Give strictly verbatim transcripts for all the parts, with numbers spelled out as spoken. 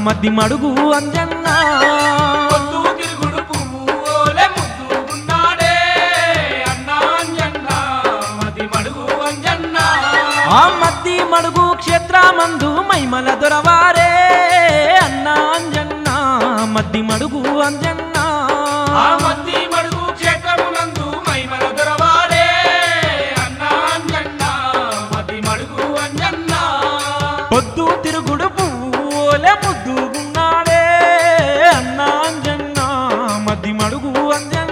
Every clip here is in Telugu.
మద్ది మడుగు అంజన్న పొద్దు తిరుగుడు పువ్వులే ముద్దుగున్నాడే అన్న అంజన్న మది మడుగు అంజన్న ఆ మద్ది మడుగు క్షేత్రమందు మైమల దొరవారే అన్న అంజన్న మద్ది మడుగు అంజన్న ఆ మద్ది మడుగు క్షేత్రమునందు మైమల దొరవాడే అన్న అంజన్న మది మడుగు అంజన్న పొద్దు తిరుగుడు పువ్వులే ముద్దుగున్నాడే అన్న అంజన్న మద్ది మడుగు అంజన్న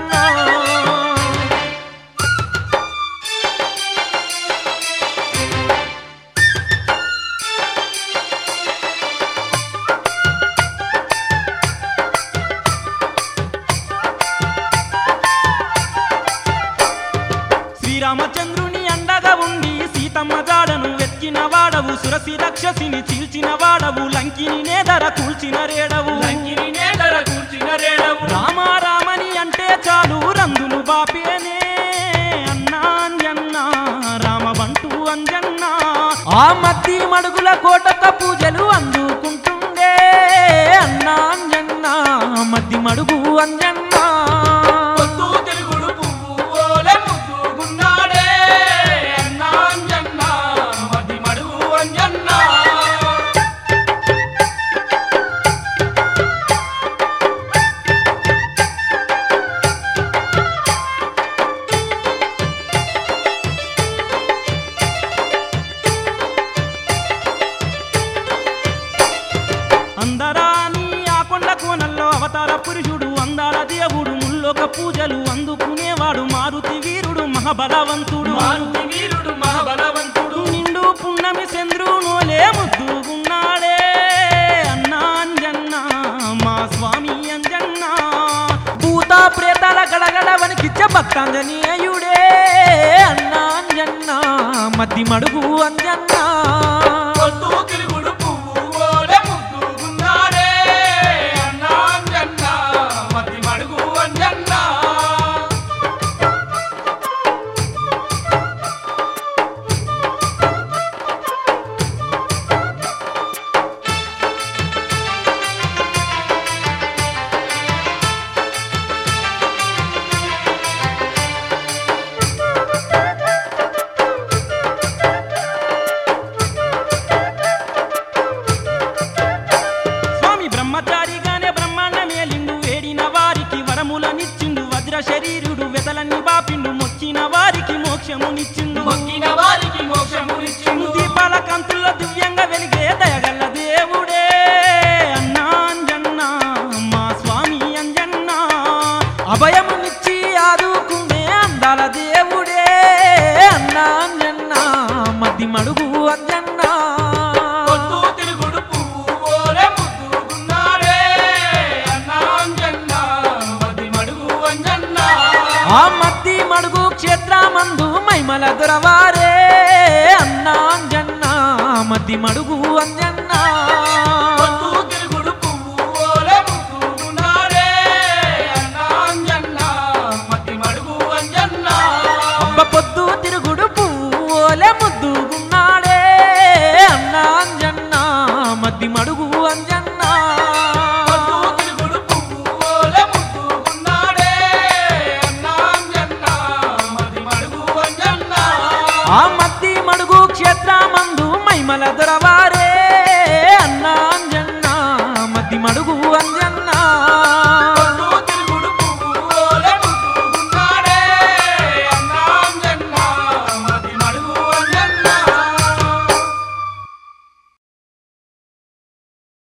శ్రీరామచంద్రుని అండగా ఉండి సీతమ్మ జాడను వెతికిన వాడవు సురసి రక్షసిని చీల్చిన వాడవు లంకిని నేదర కూల్చిన రేడవు లంకిని నేదర కూర్చిన రేడవు రామ రామని అంటే చాలు రందులు బాపేనే అన్నా అంజన్న రామబంటూ అంజన్న ఆ మద్ది మడుగుల కోటక పూజలు అందుకుంటుండే అన్నా అంజన్న మద్ది మడుగు అంజన్న పొద్దు తిరుగుడు పువ్వులే ముద్దుగున్నాడే అన్న అంజన్న మది మడుగు అంజన్న అందరాని ఆ కొండ కోనల్లో అవతార పురుషుడు అందాల దేవుడు ముల్లోక పూజలు అందుకునేవాడు మారుతి వీరుడు మహాబలవంతుడు మారుతి వీరుడు మహాబలవంతుడు నిండు పున్నమి చంద్రునోలే ముద్దుగున్నాడే అన్నా అంజన్న మా స్వామి అంజన్న భూత ప్రేతాల గడగడ వనికిచ్చే భక్తాంజనేయుడే అన్నా అంజన్న మద్ది మడుగు అంజన్న పొద్దు తిరుగుడు పువ్వులే ముద్దుగున్నాడే అన్న అంజన్న మది మడుగు అంజన్న స్వామి బ్రహ్మచారిగానే బ్రహ్మాండమే లిండు వేడిన వారికి వరములనిచ్చిండు వజ్ర శరీరుడు వెతలన్ని బాపిండు మొక్కిన వారికి మోక్షమునిచ్చిండు మొక్కిన వారికి మోక్షమునిచ్చిండు దీపాల కంతుల్లో దివ్యంగా వెలిగే దయగల్ల దేవుడే అన్నా అంజన్న మా స్వామి అంజన్న అభయమునిచ్చి ఆదుకునే అందాల దేవుడే అన్నా అంజన్న మద్ది మడుగు అంజన్న పొద్దు తిరుగుడు పువ్వులే ముద్దుగున్నాడే అన్న అంజన్న మది మడుగు అంజన్న ఆ మద్ది మడుగు క్షేత్రమందు మైమల దొరవారే అన్నా అంజన్న మద్ది మడుగు అంజన్న పొద్దు తిరుగుడు పువ్వులే ముద్దుగున్నాడే అన్న అంజన్న మది మడుగు అంజన్న అబ్బ పొద్దు తిరుగుడు పువ్వులే ముద్దుగున్నాడే అన్నా అంజన్న మద్ది మడుగు అంజన్న పొద్దు తిరుగుడు పువ్వులే ముద్దుగున్నాడే అన్న అంజన్న మది మడుగు అంజన్న ఆ